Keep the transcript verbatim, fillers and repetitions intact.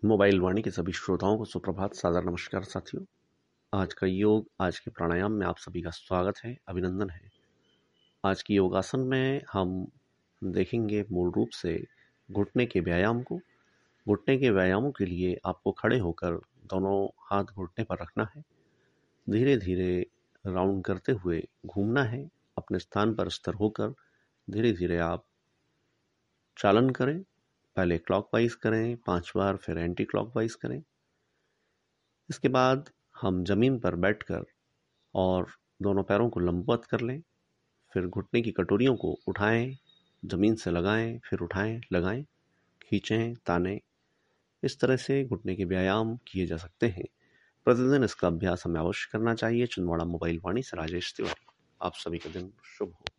Mobile वाणी के सभी श्रोताओं को सुप्रभात, सादर नमस्कार साथियों। आज का योग, आज के प्राणायाम में आप सभी का स्वागत है, अभिनंदन है। आज की योगासन में हम देखेंगे मूल रूप से घुटने के व्यायाम को। घुटने के व्यायामों के लिए आपको खड़े होकर दोनों हाथ घुटने पर रखना है। धीरे धीरे राउंड करते हुए घूमना है। अपने स्थान पर स्थिर होकर धीरे धीरे आप चालन करें। पहले क्लॉकवाइज करें पांच बार, फिर एंटी क्लॉकवाइज करें। इसके बाद हम जमीन पर बैठकर और दोनों पैरों को लंबवत कर लें। फिर घुटने की कटोरियों को उठाएं, जमीन से लगाएं, फिर उठाएं, लगाएं, खींचें, तानें। इस तरह से घुटने के व्यायाम किए जा सकते हैं। प्रतिदिन इसका अभ्यास हमें अवश्य करना चाहिए। छिंदवाड़ा मोबाइल वाणी से राजेश तिवारी। आप सभी का दिन शुभ हो।